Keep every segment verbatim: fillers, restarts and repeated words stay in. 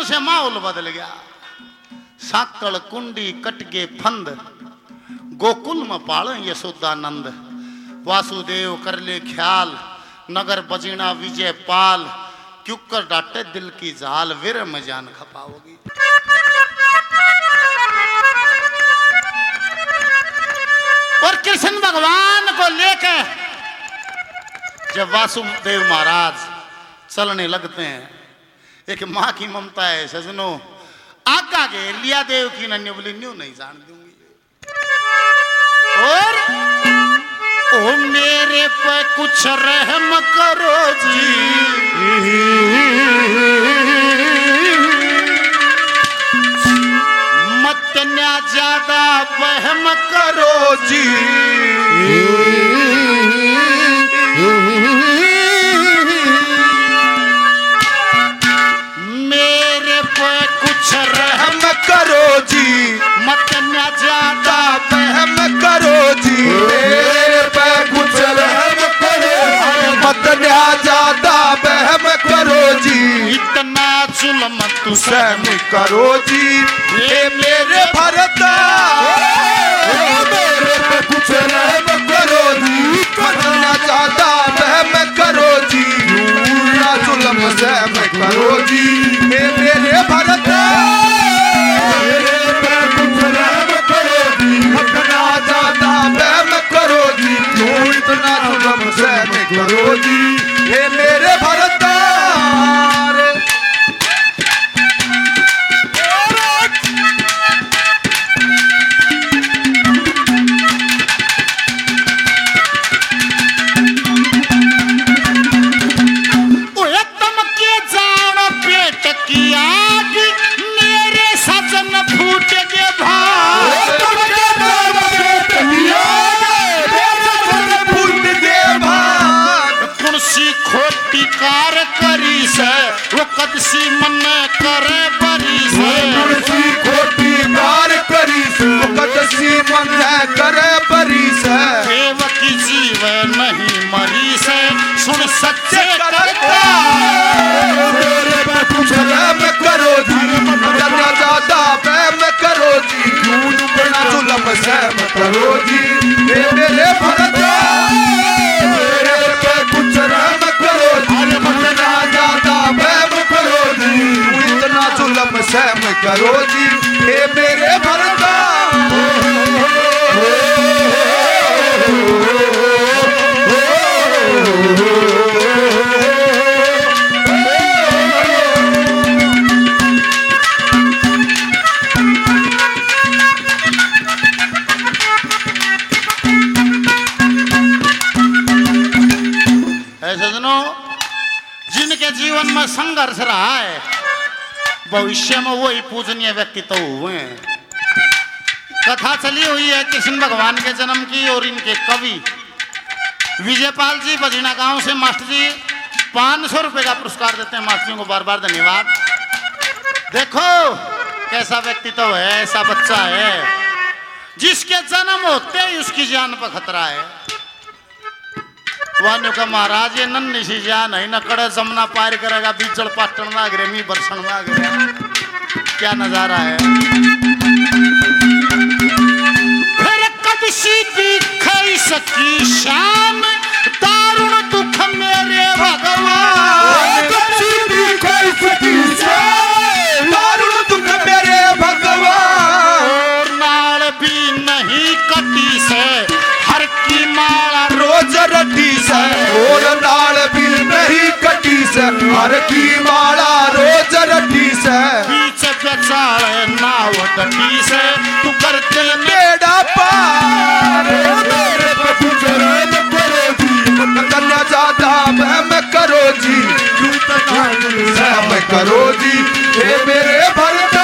एकदम से माहौल बदल गया। साकड़ कुंडी कटगे फंद, गोकुल में पाल यशोदानंद। वासुदेव कर ले ख्याल, नगर बजीना विजय पाल। क्यों कर डाटे दिल की जाल, वीर में जान खपाओगी। और कृष्ण भगवान को लेकर जब वासुदेव महाराज चलने लगते हैं, एक माँ की ममता है सजनो, आका के लिया देव की नन्यू बोली न्यू नहीं जान दूंगी। और ओ मेरे पे कुछ रहम करो जी, मत ना ज्यादा वहम करो जी। मेरे पे कुछ रहम करो जी, मत ना ज्यादा वहम करो जी। मेरे पे कुछ रहम करो, मत ना ज्यादा वहम करो जी। इतना जुल्म तू सहम करो जी, ये मेरे भरता। मेरे पे कुछ रहम करो जी, मत ना ज्यादा वहम करो जी। ना जुल्म सहम करो जी, ये मेरे भरता। मेरे पे कुछ रहम करो जी, मत ना ज्यादा वहम करो जी। क्यों इतना जुल्म सहम करो जी, ये मेरे भरता। कार करी से वो कदसी मन करे बरी से। तुलसी खोटी कार करी से, वो कदसी मन करे बरी से। देवकी जीव नहीं मरी से, सुन सच्चे करता। मेरे पे कुछ रहम करो जी, ज्यादा ज्यादा वहम करो जी। क्यों बिना जुल्म सहम करो जी, ये मेरे भरता। मेरे पे कुछ रहम करो जी, मत ना ज्यादा वहम करो जी। इतना जुल्म सहम करो जी, ये मेरे भरता। जिनके जीवन में संघर्ष रहा है, भविष्य में वही पूजनीय व्यक्तित्व हुए हैं। कथा चली हुई है कृष्ण भगवान के जन्म की, और इनके कवि विजयपाल जी बजीना गांव से मास्टर जी पाँच सौ रुपए का पुरस्कार देते हैं। मास्टर जी को बार बार धन्यवाद। देखो कैसा व्यक्तित्व है, ऐसा बच्चा है जिसके जन्म होते ही उसकी जान पर खतरा है। वान्यो का महाराज ये नन्ही सी जान है, न कड़े जमना पार करेगा, बीचड़ पाटन में गिरे, मी बरसन में गिरे। क्या नजारा है। फिर कब सी दिख सकी शाम, दारुण दुख मेरे भगवान। कब सी दिख सकी शाम, दारुण दुख मेरे भगवान। और नाल भी नहीं कटी से, हर की माला रोज रटी से। और नाल भी नहीं कटी से, हर की माला रोज रटी से। बीच बेचाल नाव डटी से, तू करते बेड़ा पार। मेरे पे कुछ रहम करो जी, मत ना ज्यादा वहम करो जी। क्यों इतना सहम करो जी, ये मेरे भरता।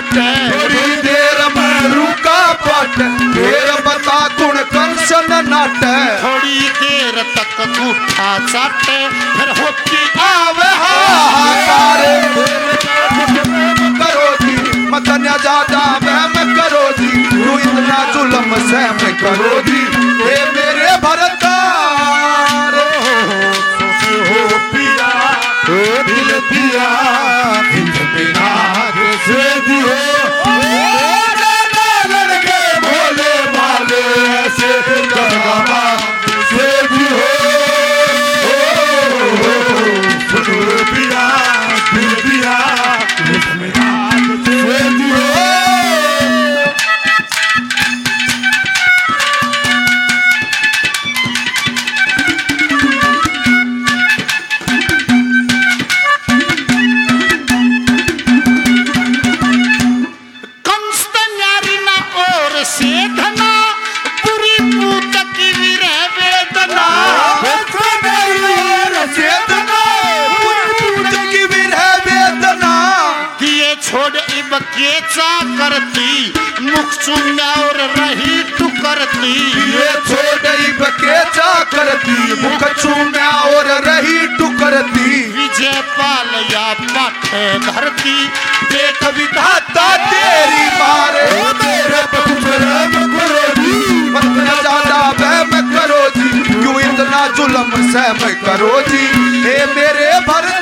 काटे थोड़ी देर में रुका पट फिर बता गुण कंसन नाट थोड़ी देर तक गूठा चाटे फिर होती आवे हाहाकार करो जी मतन्या ज्यादा वहम करो जी तू इतना जुल्म सहम करो जी ये मेरे भरतार हो पिया ओ दिल दिया दिल बिना से दियो लड़के भोले भाले से गंगा से दियो सुनो पिया दिल दिया दिल बिना से दियो केचा करती मुख चुम्या और रही तू करती ये छोड़ी बकेचा करती मुख चुम्या और रही टू करती विजय पाल या पाठे धरती देख विधाता तेरी मारे मेरे बखुरम करो जी मत ज्यादा वहम करो जी क्यों इतना जुल्म सहम करो जी हे मेरे भर